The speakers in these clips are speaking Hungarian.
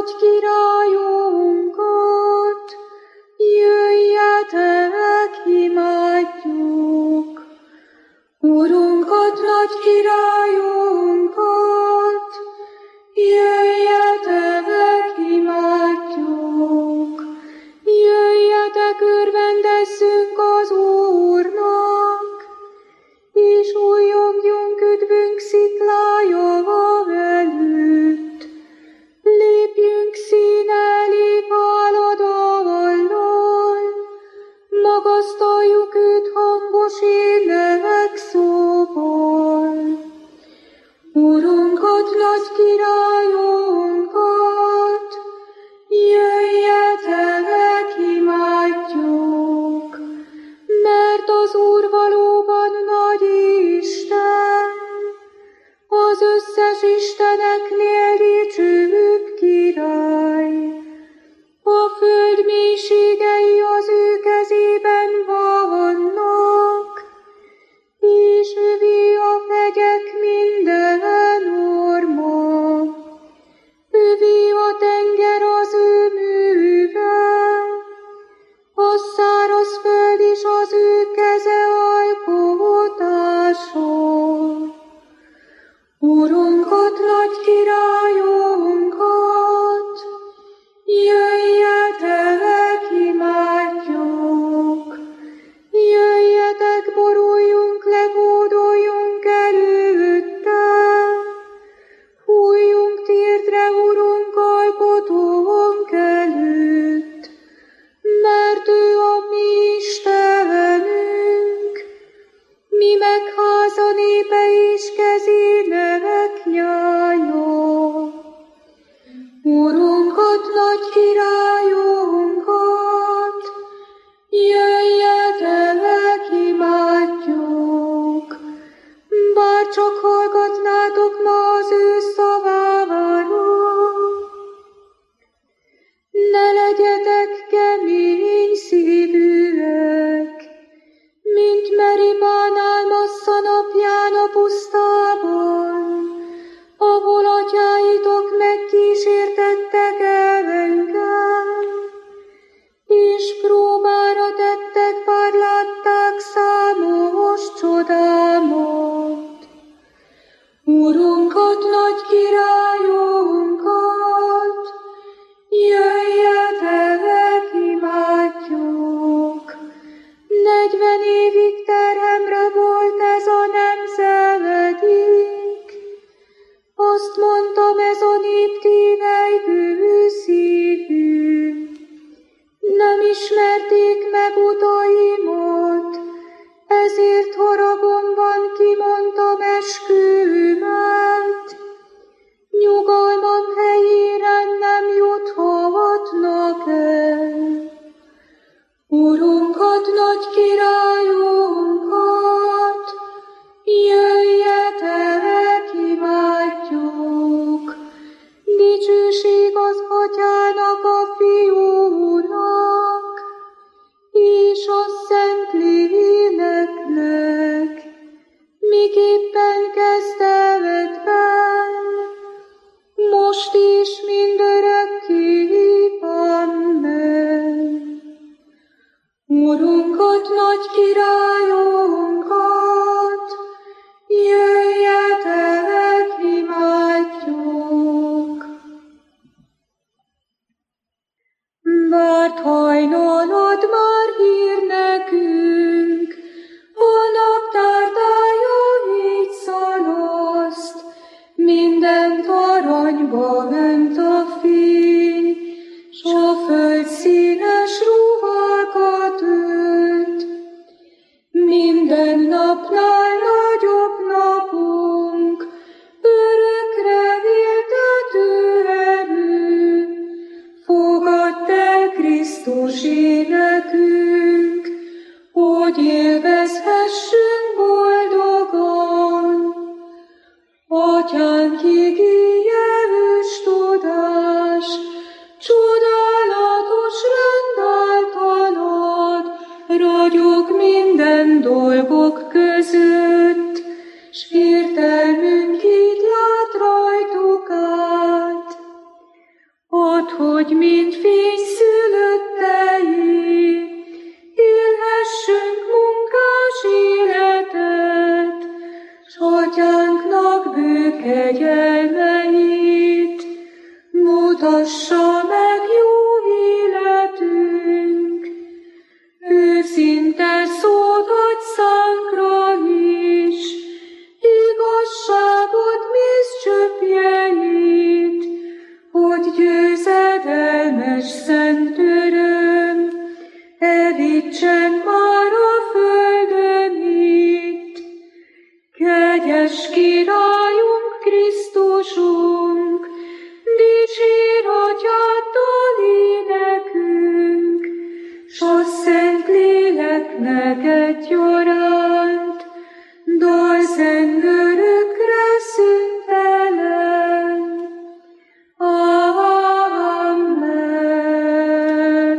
nagy királyunkat, jöjjetek, imádjuk. Urunkat, nagy királyunkat, jöjjetek, imádjuk. Jöjjetek, örvendezzünk az Úrnak, és újjongjunk üdvünk sziklája előtt. Lépjünk szín elé háladallal, magasztaljuk őt hangos énekszóval. Urunkat, nagy királyunkat, jöjjetek, imádjuk, mert az Úr valóban nagy Isten, az összes isteneknél dicsőbb király. A föld mélységei az ő kezében vannak, és övé a hegyek minden orma. Övé a tenger az ő műve, a száraz föld is az ő keze alkotása. Urunkat, nagy királyunkat, jöjjetek, imádjuk. Jöjjetek, boruljunk le, hódoljunk előtte. Fújjunk térdre, Urunk, alkotónk előtt, mert ő a mi Istenünk, mi megháza népe és kezének nyája. Urunkat, nagy királyunkat, jöjjetek, imádjuk. Bár csak hallgatnátok ma az ő szavára, ne legyetek kemény szívűek, mint Meribán Álmassza napján a pusztában, ahol atyáitok megkísértettek engem, és próbára tettek, bár látták számos csodámat. Urunkat, nagy királyunkat, jöjjetek, imádjuk. 40 évig terhemre volt ez a nemzedik, azt mondtam, ez a nép tényleg hűszívű. Nem ismerték meg utaimat, ezért haragomban kimondtam eskümet. Nyugalmam helyére nem juthatnak el. Urunkat, nagy királyunkat, jöjjetek, imádjuk. Dicsőség az Atyának, a Fiúnak, és a Szentléleknek, miképpen kezdetben, most is mindörökké. Amen. Urunkat, nagy királyunkat, jöjjetek, imádjuk. Várt hajnalad már hír nekünk, a naptárdája így szalaszt, mindent aranyba önt a fény, s a föld színes ruhákat ölt. Minden napnál nagyobb napunk, örökre éltető erő, fogadd el Krisztus énekünk, hogy élvezhessünk boldogan. Atyánk igéje ős tudás, csodálatos rend általad, ragyog minden dolgok között, s értelmünk így lát rajtuk át. A hogy mind fényszülöttei, élhessünk munkás életet, s atyánknak bő kegyelmeit mutassa meg jó életünk. Őszinte szót adj szánkra is, igazságot mézcsöpjeit, hogy győzedelmes szent öröm evítsen már a földön itt. Kegyes Királyunk, Krisztusunk, dicsér Atyáddal énekünk, s a Szentléleknek egyaránt, dalzeng örökre szüntelen. Amen.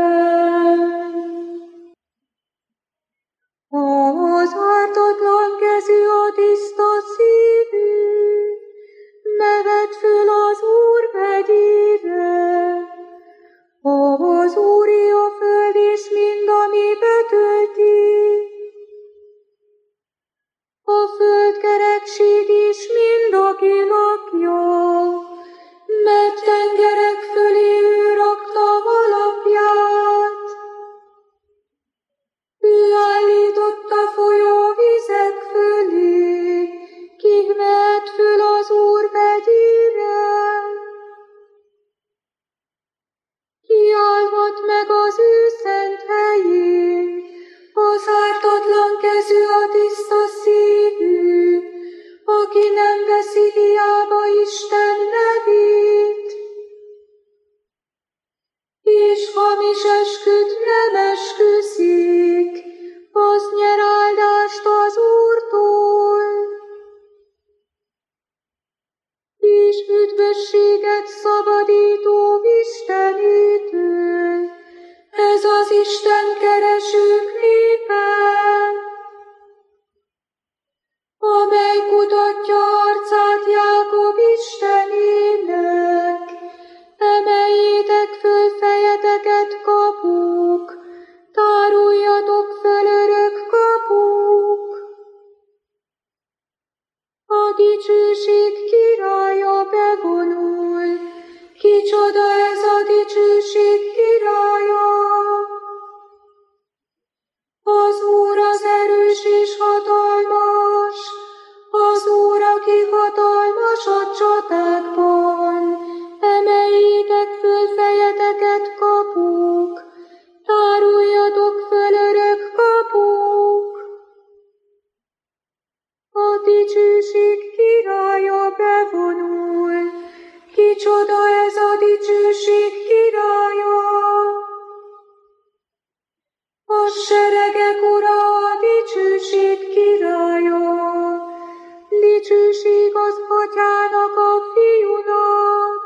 Az ártatlan kezű, a tiszta szívű, nevet föl az Úr megyére. Az Úré a föld és mind, ami betölti, a földkerekség is mind, aki lakja, mert tengerek fölé ő rakta alapját. Ő állította folyóvizek fölé, kik mehet föl az Úr megyére. Ki állhat meg az ő szent helyén, az ártatlan kezű, a tiszta szívű, aki nem veszi hiába Isten nevét, és hamis esküt nem esküszik, az nyer áldást az Úrtól, és üdvösséget szabadító Istenétől. Ez az Isten keresők népe, amely kutatja arcát Jákob Istenének. Emeljétek föl fejeteket, kapuk, táruljatok föl, örök kapuk. A dicsőség királya bevonul, kicsoda ez a dicsőség királya? Az Úr az erős és hatalmas, az Úr, aki hatalmas a csatákban. Emeljétek föl fejeteket, kapuk, táruljatok föl, örök kapuk. A dicsőség királya bevonul, kicsoda ez a dicsőség királya? A seregek ura, a dicsőség királya, dicsőség az Atyának, a Fiúnak,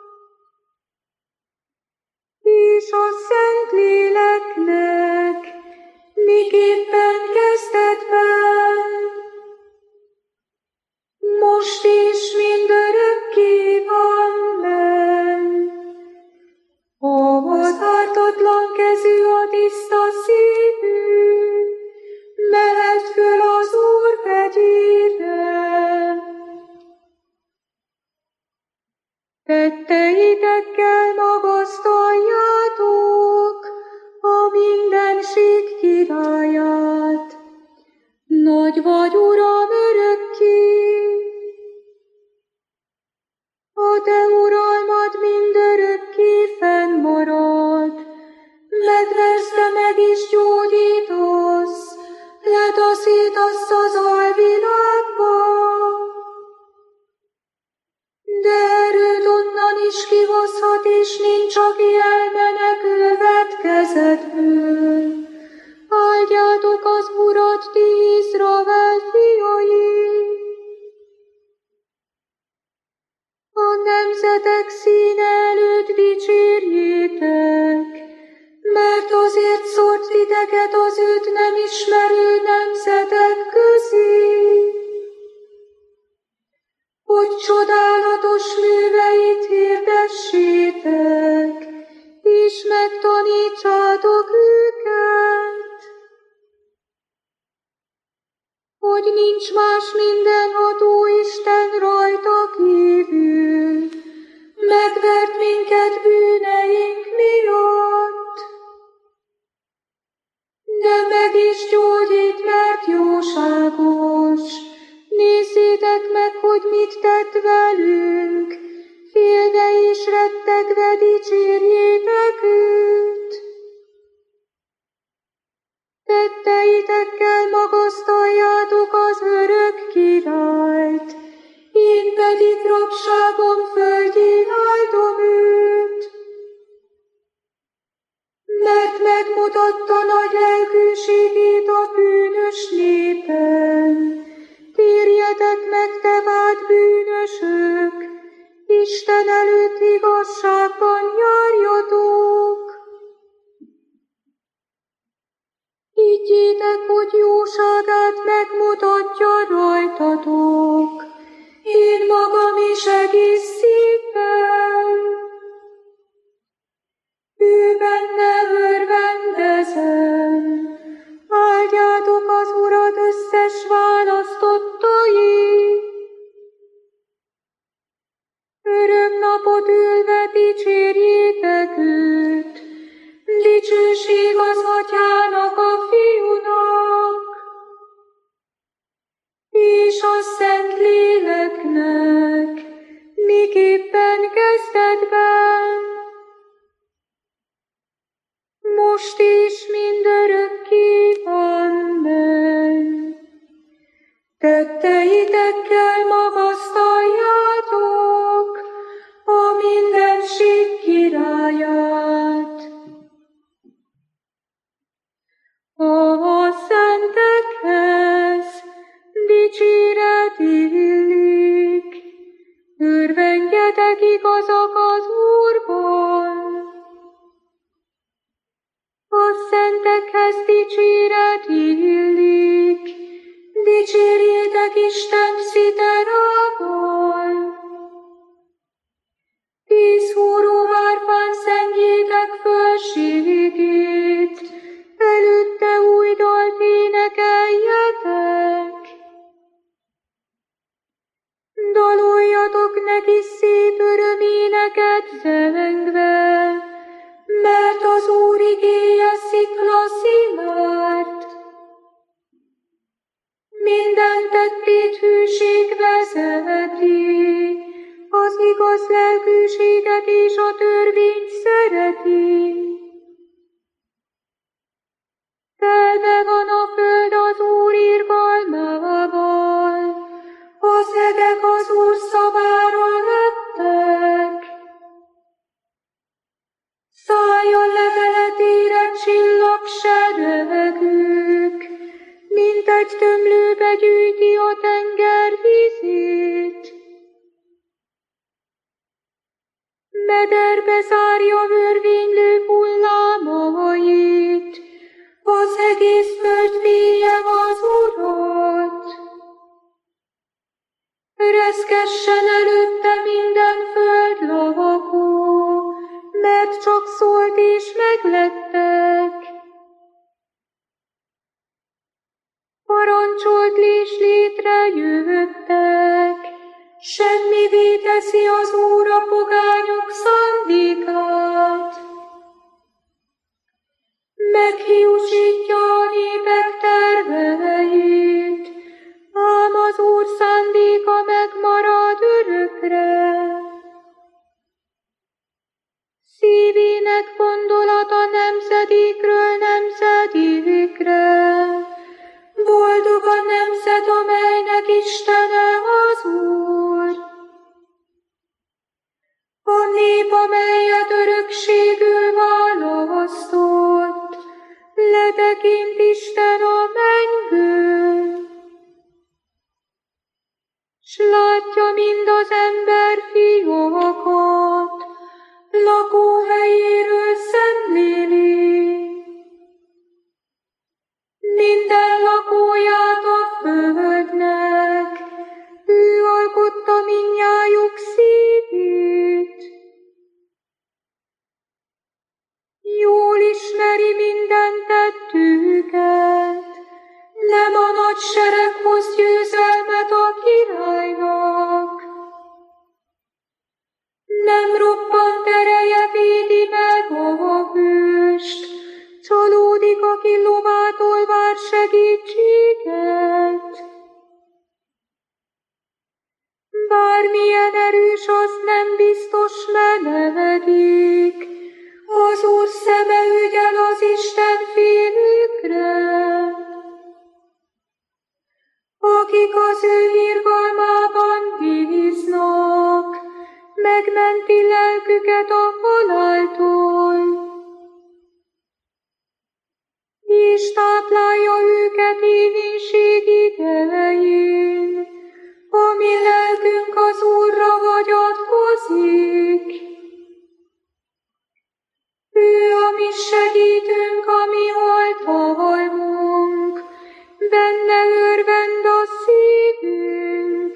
és a Szentléleknek, miképpen kezdetben, most és mindörökké. Amen. Az ártatlan kezű, a tiszta szívű, mehet föl az Úr megyére. Tetteitekkel magasztaljátok a mindenség királyát. Nagy vagy, Uram, örökké, a te uralmad mindörökké fennmarad, megversz, de meg is gyógyítasz, letaszítasz az alvilágba. De erőd onnan is kihozhat, és nincs, aki elmenekül vetkezetből. Áldjátok az Urat, ti Izrael fiai! A nemzetek színe előtt dicsérjétek, mert azért szórt titeket az őt nem ismerő nemzetek közé, hogy csodálatos műveit hirdessétek. megtanítsátok őket, hogy nincs más mindenható Isten rajta kívül, megvert minket bűneink miatt, de meg is gyógyít, mert jóságos. Nézzétek meg, hogy mit tett velünk, félve és rettegve dicsérjétek őt. Tetteitekkel magasztaljátok az örök királyt, én pedig rabságom földjén áldom őt. Mert megmutatta nagy lelkűségét a bűnös népen. Térjetek meg, te vált bűnösök, Isten előtt igazságban járjatok. Higgyétek, hogy jóságát megmutatja rajtatok, én magam is egész szívvel. Ő benne örvendezem, áldjátok az Urat összes választottai. Örök napot ülve dicsérjétek őt, dicsőség az Atyának, a Fiúnak, és a Szentléleknek, miképpen kezdetben, most is mindörökké. Amen. Tetteitekkel magasztaljátok a mindenség királyát. A szentekhez dicséret illik, örvendjetek igazak az Úrban. A szentekhez dicséret illik, dicsérjétek Isten sziterával. 10 húró hárfán szentjétek fölségét, előtte új dalt énekeljetek. Daloljatok neki szép öröméneket zengve, mert az Úr igéje szikla szilárd. Minden tettét hűség vezeti, az igaz lelkűséget és a törvényt szereti. Telve van a föld az Úr irgalmával, a szegek az Úr szavára lettek. Szálljon leveletére csillagseregük, mint egy tömlőbe gyűjti a tenger vízét. Mederbe zárja vörvénylő hullámait, az egész föld félje az Urat. Reszkessen előtte minden föld lakó, mert csak szólt és meglettek. Parancsolt és létrejöttek, semmivé teszi az Úr a pogányok szándékát. Meghiúsítja a népek terveit, ám az Úr szándéka megmarad örökre. Szívének gondolata nemzedékről nemzedékre, boldog a nemzet, amelynek Istene az Úr. A nép, amelyet örökségül választott, letekint Isten a mennyből, s látja mind az ember fiakat, lakóhelyéről szemléli. ismeri minden tettünket. Nem a nagy sereg hoz győzelmet a királynak. Nem roppant ereje védi meg a hőst, csalódik, aki lovától vár segítséget. Bármilyen erős, az nem biztos menedék, az Úr szeme ügyel az Isten félőkre. Akik az ő irgalmában bíznak, megmenti lelküket a haláltól, és táplálja őket éhínségig elején. A mi lelkünk az Úrra hagyatkozik. Ő a mi segítőnk, a mi oltalmunk, benne örvend a szívünk.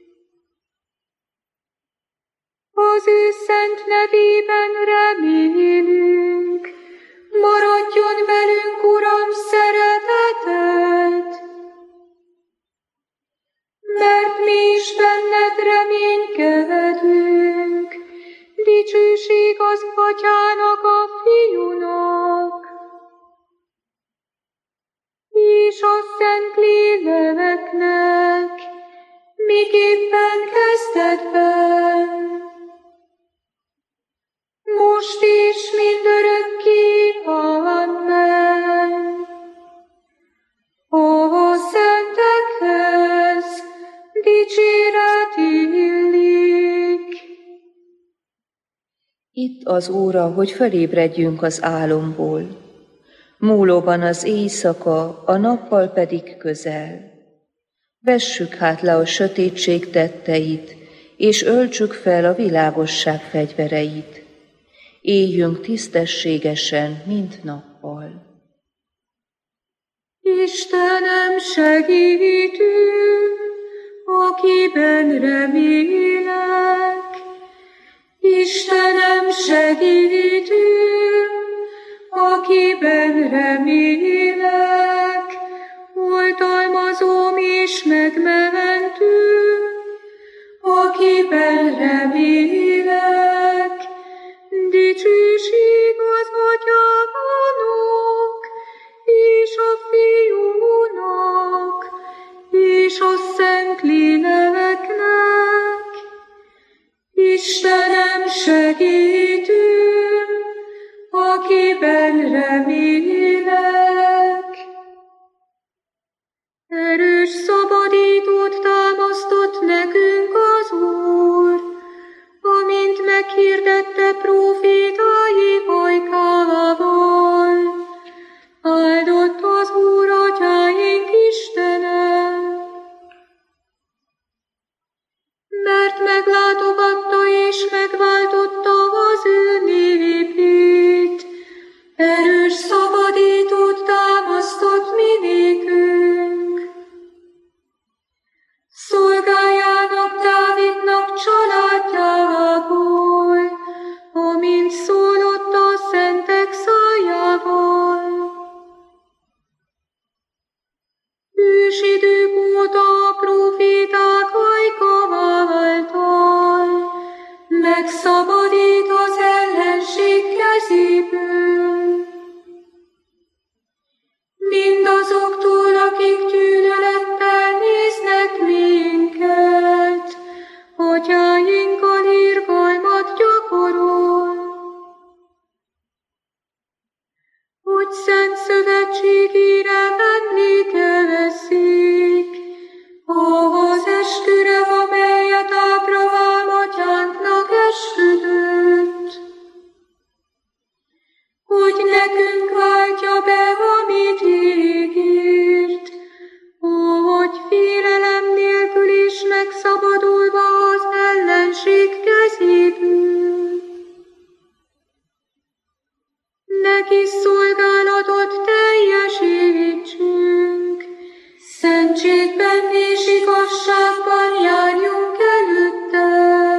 Az ő szent nevében remélünk, maradjon velünk, Uram, szereteted, mert mi is benned reménykedünk. Dicsőség az Atyának, a Fiúnak, és a Szent Léleknek, miképpen kezdetben, most és mindörökké. Amen. A szentekhez dicséret illik. Itt az óra, hogy fölébredjünk az álomból. Múlóban az éjszaka, a nappal pedig közel. Vessük hát le a sötétség tetteit, és öltsük fel a világosság fegyvereit. Éljünk tisztességesen, mint nappal. Istenem, segítünk, akiben remélek. Istenem, segítünk, akiben remélek. Oltalmazóm és megmentőm, akiben remélek. Dicsőség az Atyának, és a Fiúnak, és a Szent Léleknek. Istenem, segítőm, akiben remélek. Erős szabadítót támasztott nekünk az Úr, amint meghirdette prófétái ajkával. Áldott az Úr, atyáink Istene, mert meglátogatta és megváltotta az ő népét. Erős szabadítót támasztott mi nékünk. Szolgájának, Dávidnak családjából, amint szólott a szentek szájával. Ősidők óta a próféták ajka által megszabadít az ellenség kezéből. Mindazoktól, akik gyűlölettel néznek minket, atyáinkkal irgalmat gyakorol. Hogy szent szövetségére emlékezzék, az esküre, amelyet Ábrahám atyánknak esküdött, hogy nekünk váltja be, amit ígért, hogy félelem nélkül is megszabadulva az ellenség kezéből. Neki szolgálatot teljesítsünk, szentségben és igazságban járjunk előtte.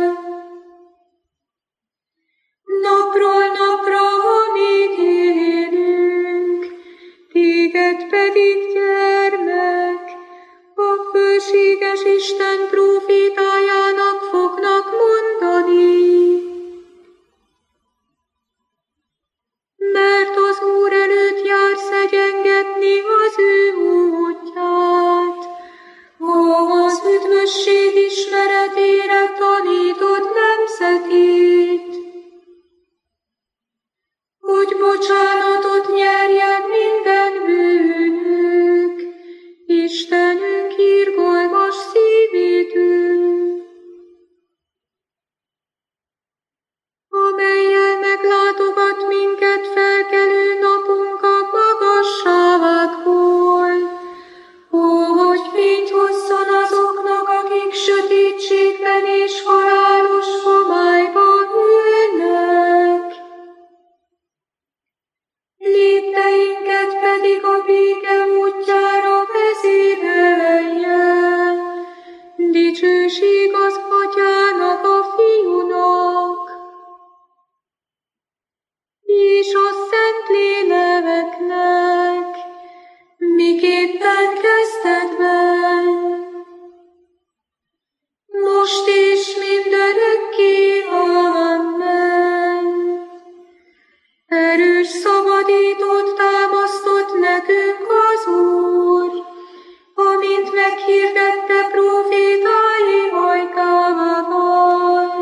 Napról napra, amíg élünk, bocsánatot nyerjen minden bűnük, Istenünk irgalmas szívét ő, amellyel meglátogat minket felkelő napunk a magasságból. Ó, hogy fényt hozzon azoknak, akik sötétségben és halálos homályban ülnek. Lépteinket pedig a béke útjára vezérelje. Dicsőség az Atyának, a Fiúnak, és a Szentléleknek, miképpen kezdetben, most és mindörökké. Amen. Erős szabadítót támasztott nekünk az Úr, amint meghirdette prófétái ajkával.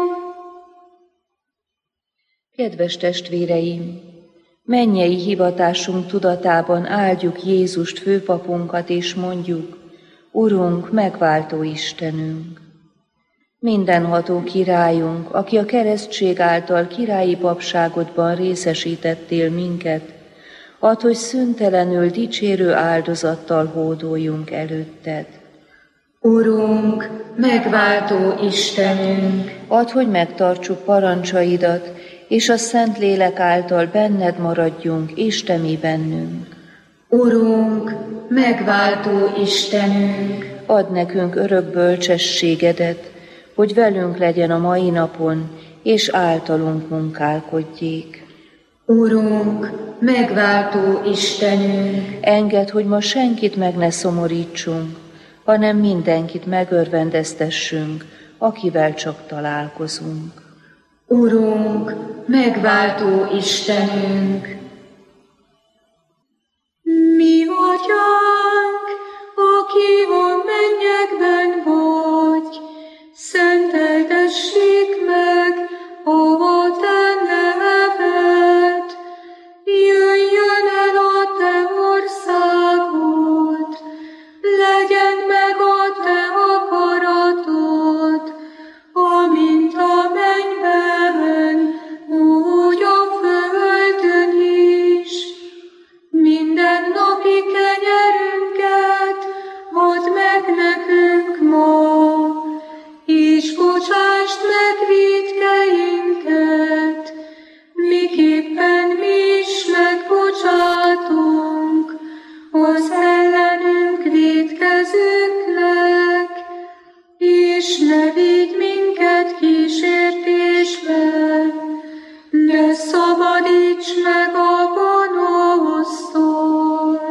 Kedves testvéreim, mennyei hivatásunk tudatában áldjuk Jézust főpapunkat, és mondjuk: Urunk, megváltó Istenünk! Mindenható királyunk, aki a keresztség által királyi papságodban részesítettél minket, add, hogy szüntelenül dicsérő áldozattal hódoljunk előtted. Urunk, megváltó Istenünk! Add, hogy megtartsuk parancsaidat, és a Szentlélek által benned maradjunk, és te mi bennünk. Urunk, megváltó Istenünk! Add nekünk örök bölcsességedet, hogy velünk legyen a mai napon, és általunk munkálkodjék. Urunk, megváltó Istenünk! Engedd, hogy ma senkit meg ne szomorítsunk, hanem mindenkit megörvendeztessünk, akivel csak találkozunk. Urunk, megváltó Istenünk! Mi Atyánk, aki a mennyekben vagy, szenteltessék meg a te neved, jöjjön el a te országod, legyen meg a te akaratod, amint a mennyben, úgy a földön is. Minden napi kenyerünket add meg nekünk ma, és bocsásd meg vétkeinket, miképpen mi is megbocsátunk az ellenünk vétkezőknek, és ne vigy minket kísértésbe, de szabadíts meg a gonosztól.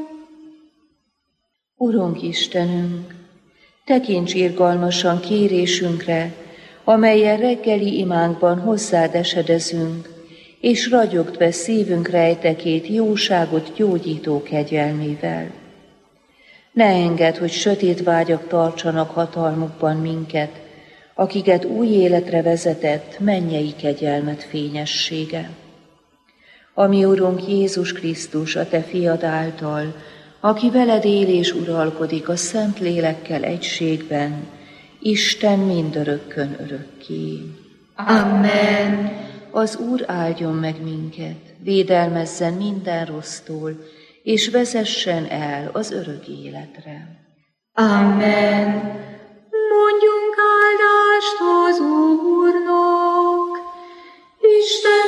Urunk Istenünk, tekints irgalmasan kérésünkre, amellyel reggeli imánkban hozzád esedezünk, és ragyogd be szívünk rejtekét jóságot gyógyító kegyelmével. Ne engedd, hogy sötét vágyak tartsanak hatalmukban minket, akiket új életre vezetett mennyei kegyelmet fényessége. Ami Urunk Jézus Krisztus, a te fiad által, aki veled él és uralkodik a Szent Lélekkel egységben, Isten mindörökkön örökké. Amen. Az Úr áldjon meg minket, védelmezzen minden rossztól, és vezessen el az örök életre. Amen. Mondjunk áldást az Úrnak, Isten